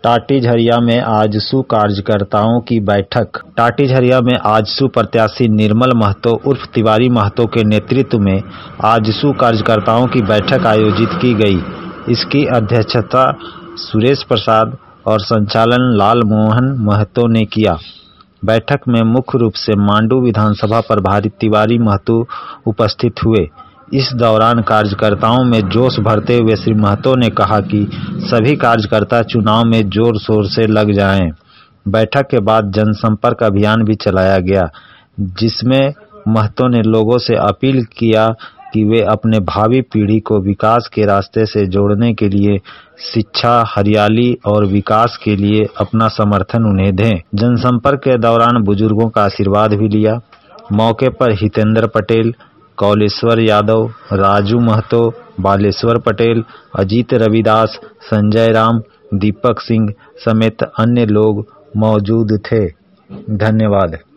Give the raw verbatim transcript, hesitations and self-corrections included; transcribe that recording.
टाटीझरिया में आजसू कार्यकर्ताओं की बैठक। टाटीझरिया में आजसू प्रत्याशी निर्मल महतो उर्फ तिवारी महतो के नेतृत्व में आजसू कार्यकर्ताओं की बैठक आयोजित की गई। इसकी अध्यक्षता सुरेश प्रसाद और संचालन लाल मोहन महतो ने किया। बैठक में मुख्य रूप से मांडू विधानसभा प्रभारी तिवारी महतो उपस्थित हुए। इस दौरान कार्यकर्ताओं में जोश भरते हुए श्री महतो ने कहा कि सभी कार्यकर्ता चुनाव में जोर शोर से लग जाएं। बैठक के बाद जनसंपर्क अभियान भी चलाया गया, जिसमें महतो ने लोगों से अपील किया कि वे अपने भावी पीढ़ी को विकास के रास्ते से जोड़ने के लिए शिक्षा, हरियाली और विकास के लिए अपना समर्थन उन्हें दें। जनसंपर्क के दौरान बुजुर्गों का आशीर्वाद भी लिया। मौके पर हितेंद्र पटेल, कौलेश्वर यादव, राजू महतो, बालेश्वर पटेल, अजीत रविदास, संजय राम, दीपक सिंह समेत अन्य लोग मौजूद थे। धन्यवाद।